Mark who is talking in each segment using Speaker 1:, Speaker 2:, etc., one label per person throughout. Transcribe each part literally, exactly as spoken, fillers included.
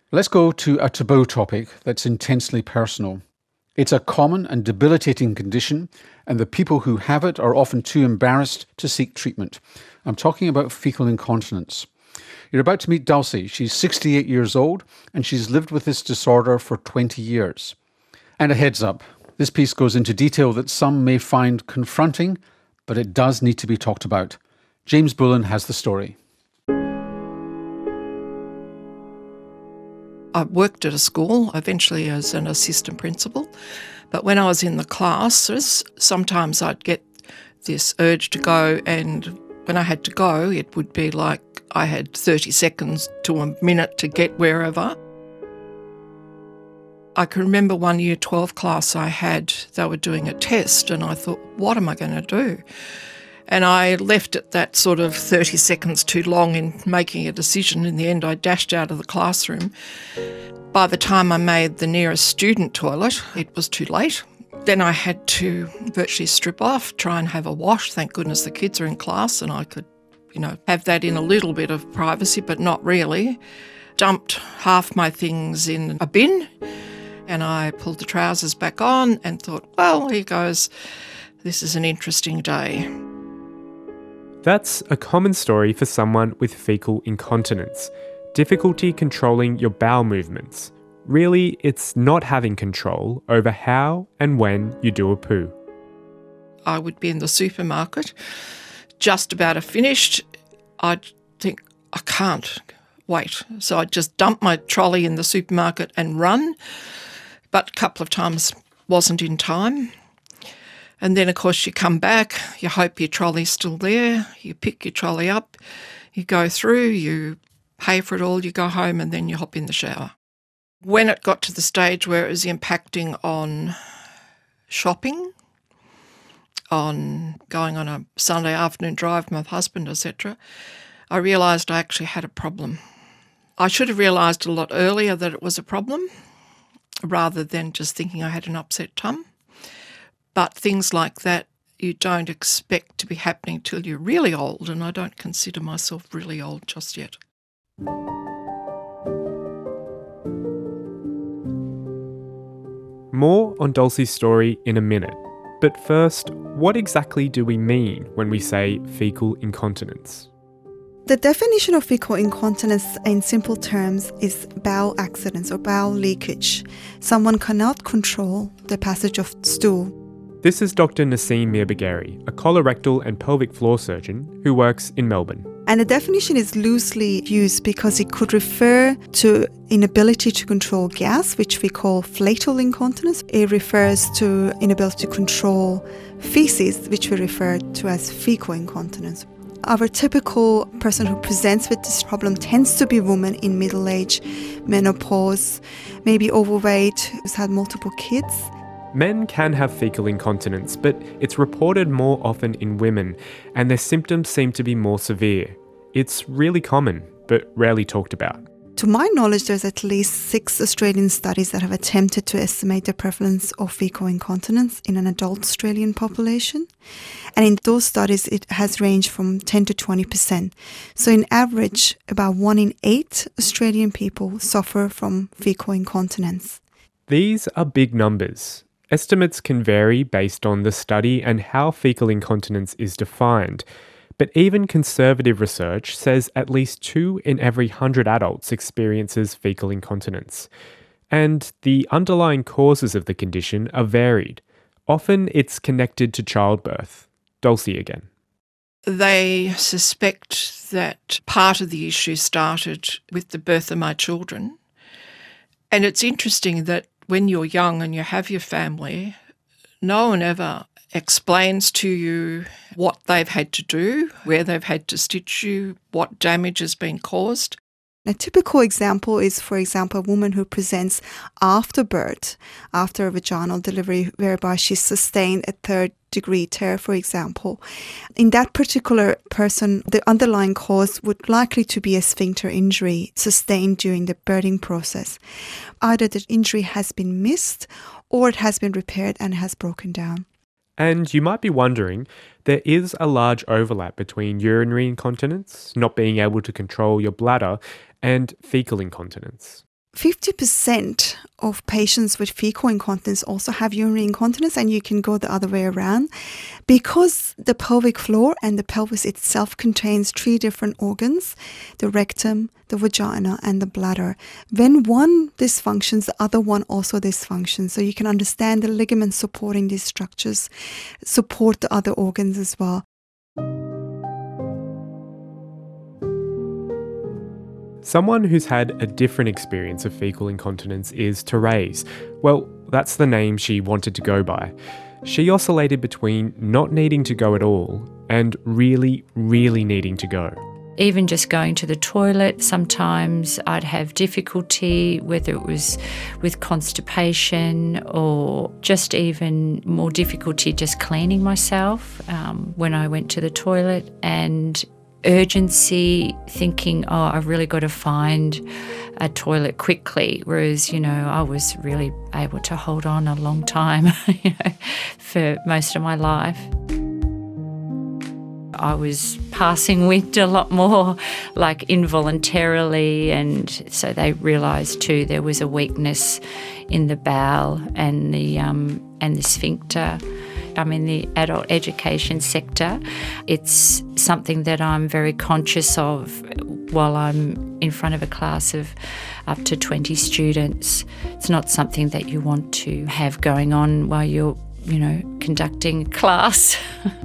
Speaker 1: Let's go to a taboo topic that's intensely personal. It's a common and debilitating condition, and the people who have it are often too embarrassed to seek treatment. I'm talking about fecal incontinence. You're about to meet Dulcie. She's sixty-eight years old, and she's lived with this disorder for twenty years. And a heads up, this piece goes into detail that some may find confronting, but it does need to be talked about. James Bullen has the story.
Speaker 2: I worked at a school, eventually as an assistant principal, but when I was in the classes, sometimes I'd get this urge to go, and when I had to go, it would be like I had thirty seconds to a minute to get wherever. I can remember one year twelve class I had, they were doing a test, and I thought, what am I going to do? And I left it that sort of thirty seconds too long in making a decision. In the end, I dashed out of the classroom. By the time I made the nearest student toilet, it was too late. Then I had to virtually strip off, try and have a wash. Thank goodness the kids are in class and I could, you know, have that in a little bit of privacy, but not really. Dumped half my things in a bin and I pulled the trousers back on and thought, well, here goes. This is an interesting day.
Speaker 3: That's a common story for someone with fecal incontinence. Difficulty controlling your bowel movements. Really, it's not having control over how and when you do a poo.
Speaker 2: I would be in the supermarket, just about finished. I'd think, I can't wait. So I'd just dump my trolley in the supermarket and run, but a couple of times wasn't in time. And then, of course, you come back, you hope your trolley's still there, you pick your trolley up, you go through, you pay for it all, you go home, and then you hop in the shower. When it got to the stage where it was impacting on shopping, on going on a Sunday afternoon drive with my husband, et cetera, I realised I actually had a problem. I should have realised a lot earlier that it was a problem, rather than just thinking I had an upset tum. But things like that you don't expect to be happening till you're really old, and I don't consider myself really old just yet.
Speaker 3: More on Dulcie's story in a minute. But first, what exactly do we mean when we say fecal incontinence?
Speaker 4: The definition of fecal incontinence in simple terms is bowel accidents or bowel leakage. Someone cannot control the passage of stool.
Speaker 3: This is Doctor Naseem Mirbagheri, a colorectal and pelvic floor surgeon who works in Melbourne.
Speaker 4: And the definition is loosely used because it could refer to inability to control gas, which we call flatal incontinence. It refers to inability to control feces, which we refer to as fecal incontinence. Our typical person who presents with this problem tends to be a woman in middle age, menopause, maybe overweight, who's had multiple kids.
Speaker 3: Men can have fecal incontinence, but it's reported more often in women, and their symptoms seem to be more severe. It's really common, but rarely talked about.
Speaker 4: To my knowledge, there's at least six Australian studies that have attempted to estimate the prevalence of fecal incontinence in an adult Australian population. And in those studies, it has ranged from ten to twenty percent. So in average, about one in eight Australian people suffer from fecal incontinence.
Speaker 3: These are big numbers. Estimates can vary based on the study and how fecal incontinence is defined. But even conservative research says at least two in every one hundred adults experiences fecal incontinence. And the underlying causes of the condition are varied. Often it's connected to childbirth. Dulcie again.
Speaker 2: They suspect that part of the issue started with the birth of my children. And it's interesting that when you're young and you have your family, no one ever explains to you what they've had to do, where they've had to stitch you, what damage has been caused.
Speaker 4: A typical example is, for example, a woman who presents after birth, after a vaginal delivery, whereby she sustained a third degree tear, for example. In that particular person, the underlying cause would likely to be a sphincter injury sustained during the birthing process. Either the injury has been missed or it has been repaired and has broken down.
Speaker 3: And you might be wondering, there is a large overlap between urinary incontinence, not being able to control your bladder, and fecal incontinence.
Speaker 4: fifty percent of patients with fecal incontinence also have urinary incontinence, and you can go the other way around. Because the pelvic floor and the pelvis itself contains three different organs, the rectum, the vagina, and the bladder. When one dysfunctions, the other one also dysfunctions. So you can understand the ligaments supporting these structures support the other organs as well.
Speaker 3: Someone who's had a different experience of fecal incontinence is Therese. Well, that's the name she wanted to go by. She oscillated between not needing to go at all and really, really needing to go.
Speaker 5: Even just going to the toilet, sometimes I'd have difficulty, whether it was with constipation or just even more difficulty just cleaning myself um, when I went to the toilet, and urgency, thinking, oh, I've really got to find a toilet quickly, whereas, you know, I was really able to hold on a long time, you know, for most of my life. I was passing wind a lot more, like involuntarily, and so they realised too there was a weakness in the bowel and the um, and the sphincter. I'm in the adult education sector. It's something that I'm very conscious of while I'm in front of a class of up to twenty students. It's not something that you want to have going on while you're, you know, conducting class.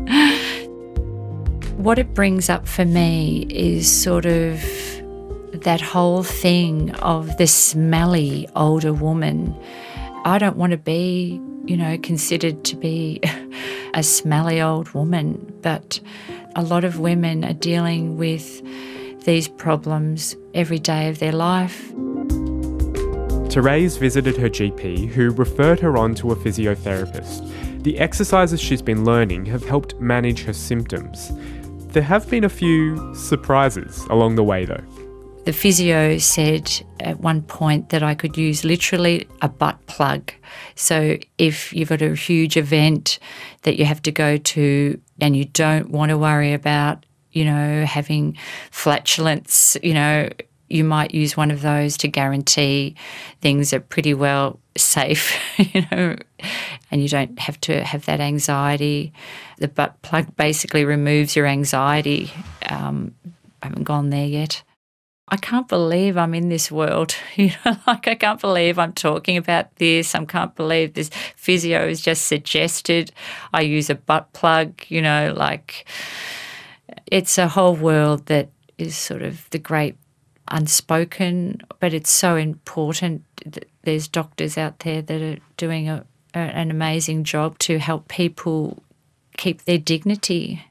Speaker 5: What it brings up for me is sort of that whole thing of the smelly older woman. I don't want to be, you know, considered to be a smelly old woman, but a lot of women are dealing with these problems every day of their life.
Speaker 3: Therese visited her G P, who referred her on to a physiotherapist. The exercises she's been learning have helped manage her symptoms. There have been a few surprises along the way, though.
Speaker 5: The physio said at one point that I could use literally a butt plug. So if you've got a huge event that you have to go to and you don't want to worry about, you know, having flatulence, you know, you might use one of those to guarantee things are pretty well safe, you know, and you don't have to have that anxiety. The butt plug basically removes your anxiety. Um, I haven't gone there yet. I can't believe I'm in this world. You know, like I can't believe I'm talking about this. I can't believe this physio has just suggested I use a butt plug, you know, like it's a whole world that is sort of the great unspoken, but it's so important that there's doctors out there that are doing a, a, an amazing job to help people keep their dignity.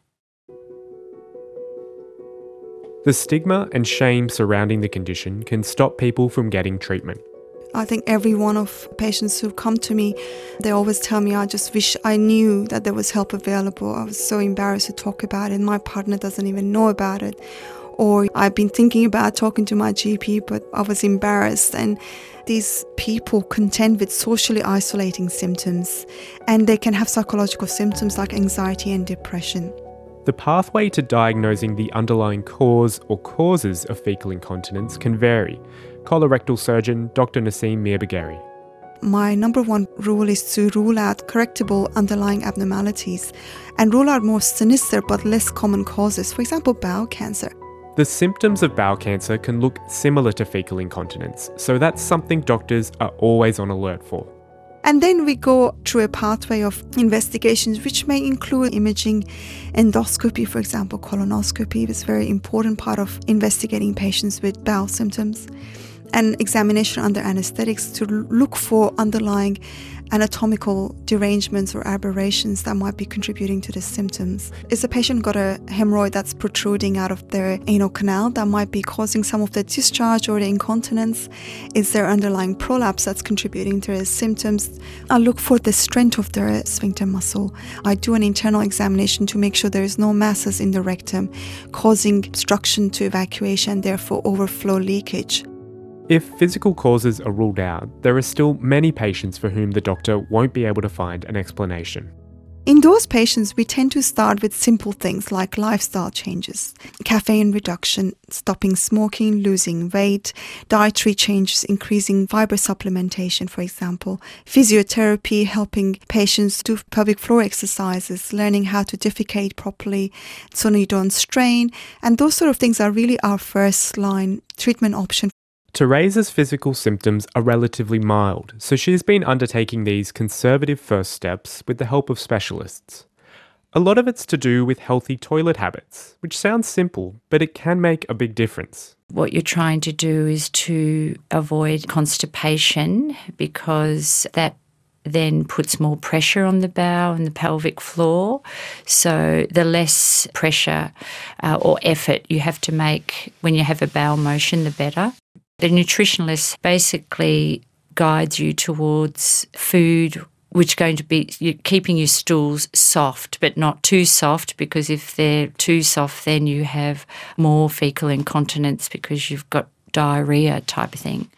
Speaker 3: The stigma and shame surrounding the condition can stop people from getting treatment.
Speaker 4: I think every one of patients who come to me, they always tell me, I just wish I knew that there was help available. I was so embarrassed to talk about it. My partner doesn't even know about it. Or I've been thinking about talking to my G P, but I was embarrassed. And these people contend with socially isolating symptoms, and they can have psychological symptoms like anxiety and depression.
Speaker 3: The pathway to diagnosing the underlying cause or causes of fecal incontinence can vary. Colorectal surgeon Doctor Naseem Mirbagheri.
Speaker 4: My number one rule is to rule out correctable underlying abnormalities and rule out more sinister but less common causes, for example, bowel cancer.
Speaker 3: The symptoms of bowel cancer can look similar to fecal incontinence, so that's something doctors are always on alert for.
Speaker 4: And then we go through a pathway of investigations which may include imaging, endoscopy, for example, colonoscopy is a very important part of investigating patients with bowel symptoms, and examination under anesthetics to look for underlying anatomical derangements or aberrations that might be contributing to the symptoms. Is the patient got a hemorrhoid that's protruding out of their anal canal that might be causing some of the discharge or the incontinence? Is there underlying prolapse that's contributing to the symptoms? I look for the strength of the sphincter muscle. I do an internal examination to make sure there is no masses in the rectum causing obstruction to evacuation and therefore overflow leakage.
Speaker 3: If physical causes are ruled out, there are still many patients for whom the doctor won't be able to find an explanation.
Speaker 4: In those patients, we tend to start with simple things like lifestyle changes, caffeine reduction, stopping smoking, losing weight, dietary changes, increasing fiber supplementation, for example, physiotherapy, helping patients do pelvic floor exercises, learning how to defecate properly so you don't strain. And those sort of things are really our first line treatment option.
Speaker 3: Teresa's physical symptoms are relatively mild, so she's been undertaking these conservative first steps with the help of specialists. A lot of it's to do with healthy toilet habits, which sounds simple, but it can make a big difference.
Speaker 5: What you're trying to do is to avoid constipation, because that then puts more pressure on the bowel and the pelvic floor. So the less pressure uh, or effort you have to make when you have a bowel motion, the better. The nutritionalist basically guides you towards food which is going to be keeping your stools soft, but not too soft, because if they're too soft, then you have more fecal incontinence because you've got diarrhoea type of thing.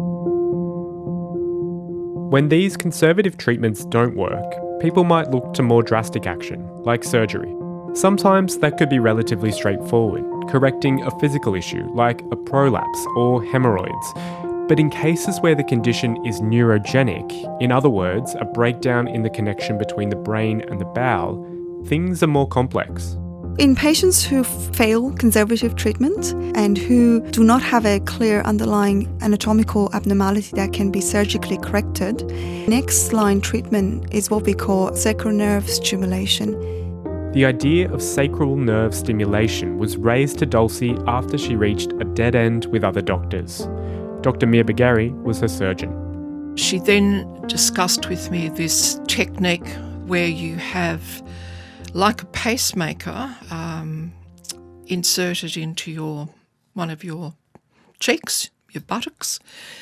Speaker 3: When these conservative treatments don't work, people might look to more drastic action, like surgery. Sometimes that could be relatively straightforward, correcting a physical issue like a prolapse or hemorrhoids. But in cases where the condition is neurogenic, in other words, a breakdown in the connection between the brain and the bowel, things are more complex.
Speaker 4: In patients who fail conservative treatment and who do not have a clear underlying anatomical abnormality that can be surgically corrected, next line treatment is what we call sacral nerve stimulation.
Speaker 3: The idea of sacral nerve stimulation was raised to Dulcie after she reached a dead end with other doctors. Doctor Mir Bagheri was her surgeon.
Speaker 2: She then discussed with me this technique where you have, like a pacemaker, um, inserted into your one of your cheeks, your buttocks,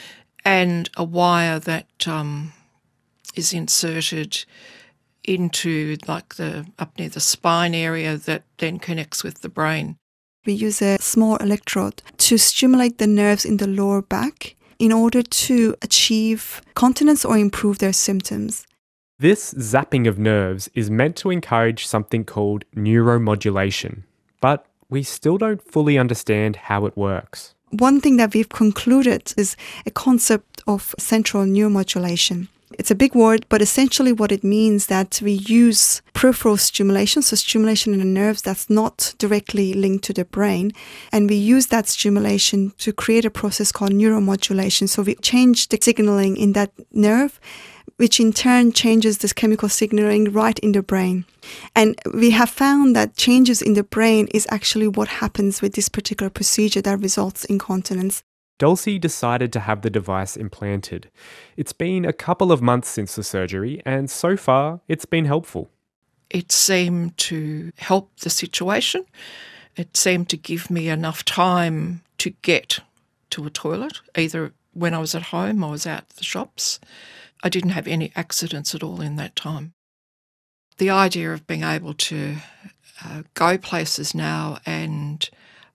Speaker 2: and a wire that um, is inserted into like the up near the spine area that then connects with the brain.
Speaker 4: We use a small electrode to stimulate the nerves in the lower back in order to achieve continence or improve their symptoms.
Speaker 3: This zapping of nerves is meant to encourage something called neuromodulation, but we still don't fully understand how it works.
Speaker 4: One thing that we've concluded is a concept of central neuromodulation. It's a big word, but essentially what it means that we use peripheral stimulation, so stimulation in the nerves that's not directly linked to the brain, and we use that stimulation to create a process called neuromodulation. So we change the signaling in that nerve, which in turn changes this chemical signaling right in the brain. And we have found that changes in the brain is actually what happens with this particular procedure that results in continence.
Speaker 3: Dulcie decided to have the device implanted. It's been a couple of months since the surgery, and so far it's been helpful.
Speaker 2: It seemed to help the situation. It seemed to give me enough time to get to a toilet, either when I was at home or I was out at the shops. I didn't have any accidents at all in that time. The idea of being able to uh, go places now and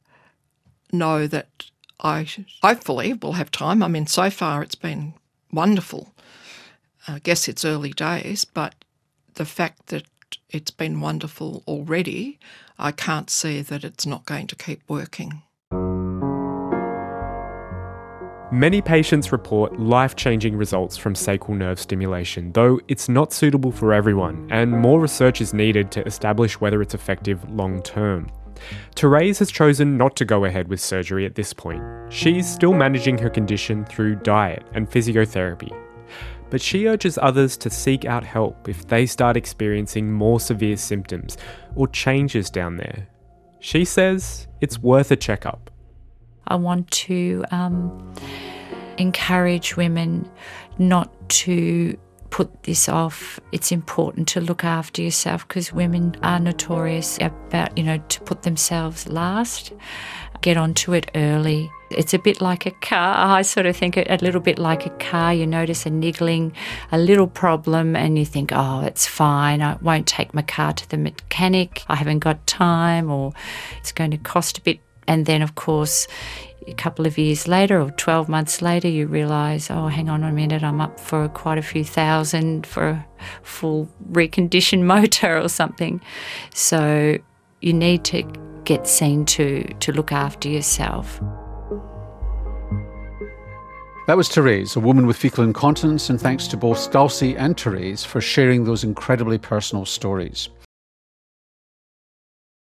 Speaker 2: know that I hopefully will have time. I mean, so far it's been wonderful. I guess it's early days, but the fact that it's been wonderful already, I can't see that it's not going to keep working.
Speaker 3: Many patients report life-changing results from sacral nerve stimulation, though it's not suitable for everyone, and more research is needed to establish whether it's effective long-term. Therese has chosen not to go ahead with surgery at this point. She's still managing her condition through diet and physiotherapy. But she urges others to seek out help if they start experiencing more severe symptoms or changes down there. She says it's worth a checkup.
Speaker 5: I want to um, encourage women not to put this off. It's important to look after yourself because women are notorious about, you know, to put themselves last. Get onto it early. It's a bit like a car. I sort of think a little bit like a car. You notice a niggling, a little problem, and you think, oh, it's fine. I won't take my car to the mechanic. I haven't got time, or it's going to cost a bit And then, of course, a couple of years later or twelve months later, you realise, oh, hang on a minute, I'm up for quite a few thousand for a full reconditioned motor or something. So you need to get seen to, to look after yourself.
Speaker 1: That was Therese, a woman with fecal incontinence, and thanks to both Dulcie and Therese for sharing those incredibly personal stories.